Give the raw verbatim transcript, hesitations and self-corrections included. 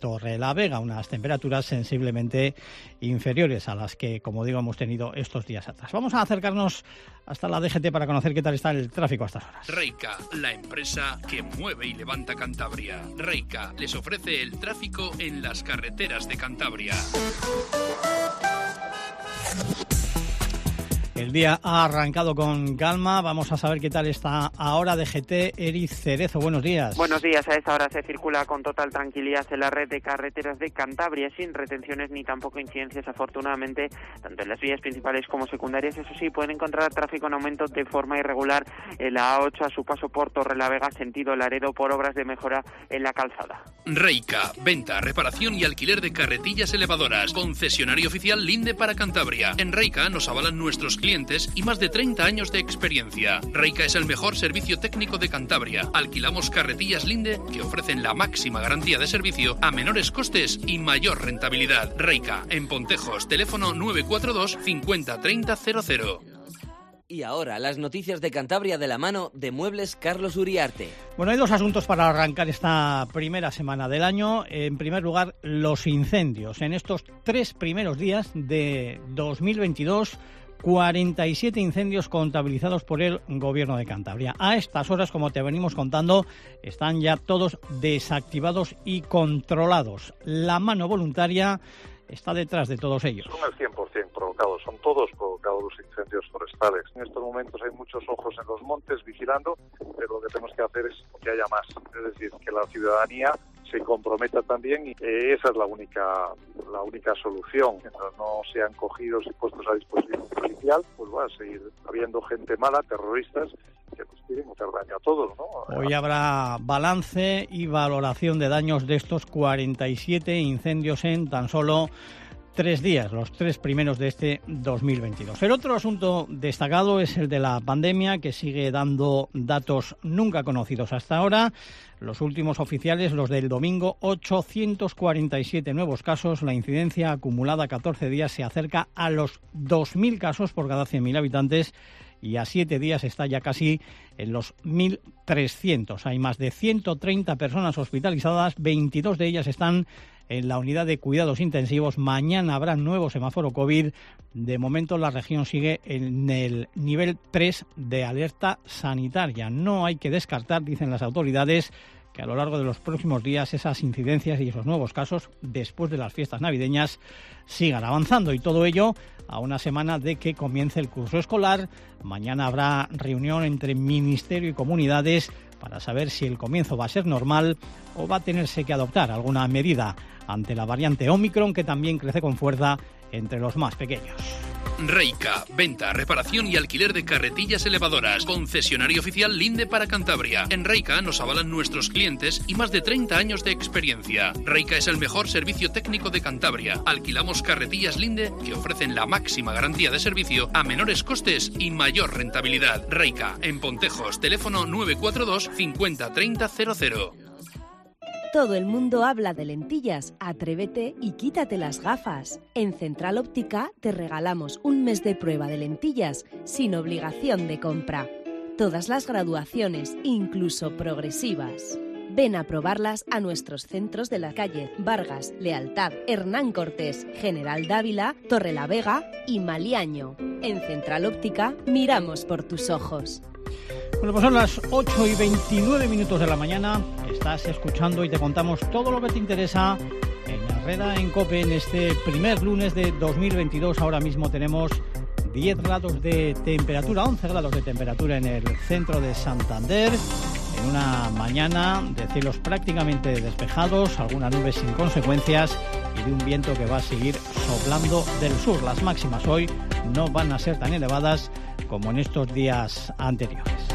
Torrelavega, unas temperaturas sensiblemente inferiores a las que, como digo, hemos tenido estos días atrás. Vamos a acercarnos hasta la D G T para conocer qué tal está el tráfico a estas horas. Reica, la empresa que mueve y levanta Cantabria. Reica les ofrece el tráfico en las carreteras de Cantabria. El día ha arrancado con calma. Vamos a saber qué tal está ahora D G T. Eric Cerezo, buenos días. Buenos días. A esta hora se circula con total tranquilidad en la red de carreteras de Cantabria, sin retenciones ni tampoco incidencias, afortunadamente, tanto en las vías principales como secundarias. Eso sí, pueden encontrar tráfico en aumento de forma irregular en la A ocho a su paso por Torrelavega, sentido Laredo, por obras de mejora en la calzada. Reica, venta, reparación y alquiler de carretillas elevadoras. Concesionario oficial Linde para Cantabria. En Reica nos avalan nuestros clientes y más de treinta años de experiencia. Reica es el mejor servicio técnico de Cantabria. Alquilamos carretillas Linde que ofrecen la máxima garantía de servicio a menores costes y mayor rentabilidad. Reica, en Pontejos, teléfono nueve cuatro dos cincuenta treinta cero cero. Y ahora, las noticias de Cantabria de la mano de Muebles Carlos Uriarte. Bueno, hay dos asuntos para arrancar esta primera semana del año. En primer lugar, los incendios. En estos tres primeros días de dos mil veintidós, cuarenta y siete incendios contabilizados por el Gobierno de Cantabria. A estas horas, como te venimos contando, están ya todos desactivados y controlados. La mano voluntaria está detrás de todos ellos. Son el cien por ciento provocados, son todos provocados los incendios forestales. En estos momentos hay muchos ojos en los montes vigilando, pero lo que tenemos que hacer es que haya más, es decir, que la ciudadanía se comprometa también, y eh, esa es la única la única solución. Mientras no sean cogidos y puestos a disposición policial, pues va a seguir habiendo gente mala, terroristas, que nos quieren hacer daño a todos, ¿no? Hoy habrá balance y valoración de daños de estos cuarenta y siete incendios en tan solo tres días, los tres primeros de este dos mil veintidós. El otro asunto destacado es el de la pandemia, que sigue dando datos nunca conocidos hasta ahora. Los últimos oficiales, los del domingo, ochocientos cuarenta y siete nuevos casos. La incidencia acumulada a catorce días se acerca a los dos mil casos por cada cien mil habitantes y a siete días está ya casi en los mil trescientos. Hay más de ciento treinta personas hospitalizadas, veintidós de ellas están en la unidad de cuidados intensivos. Mañana habrá nuevo semáforo COVID. De momento la región sigue en el nivel tres de alerta sanitaria. No hay que descartar, dicen las autoridades, que a lo largo de los próximos días esas incidencias y esos nuevos casos, después de las fiestas navideñas, sigan avanzando. Y todo ello a una semana de que comience el curso escolar. Mañana habrá reunión entre Ministerio y comunidades para saber si el comienzo va a ser normal o va a tenerse que adoptar alguna medida ante la variante Omicron, que también crece con fuerza entre los más pequeños. Reica, venta, reparación y alquiler de carretillas elevadoras. Concesionario oficial Linde para Cantabria. En Reica nos avalan nuestros clientes y más de treinta años de experiencia. Reica es el mejor servicio técnico de Cantabria. Alquilamos carretillas Linde que ofrecen la máxima garantía de servicio a menores costes y mayor rentabilidad. Reica, en Pontejos, teléfono nueve cuatro dos cincuenta treinta cero cero. Todo el mundo habla de lentillas. Atrévete y quítate las gafas. En Central Óptica te regalamos un mes de prueba de lentillas sin obligación de compra. Todas las graduaciones, incluso progresivas. Ven a probarlas a nuestros centros de la calle Vargas, Lealtad, Hernán Cortés, General Dávila, Torrelavega y Maliaño. En Central Óptica miramos por tus ojos. Bueno, pues son las ocho y veintinueve minutos de la mañana. Estás escuchando y te contamos todo lo que te interesa en Herrera en COPE en este primer lunes de dos mil veintidós. Ahora mismo tenemos diez grados de temperatura, once grados de temperatura en el centro de Santander. En una mañana de cielos prácticamente despejados, algunas nubes sin consecuencias y de un viento que va a seguir soplando del sur. Las máximas hoy no van a ser tan elevadas como en estos días anteriores.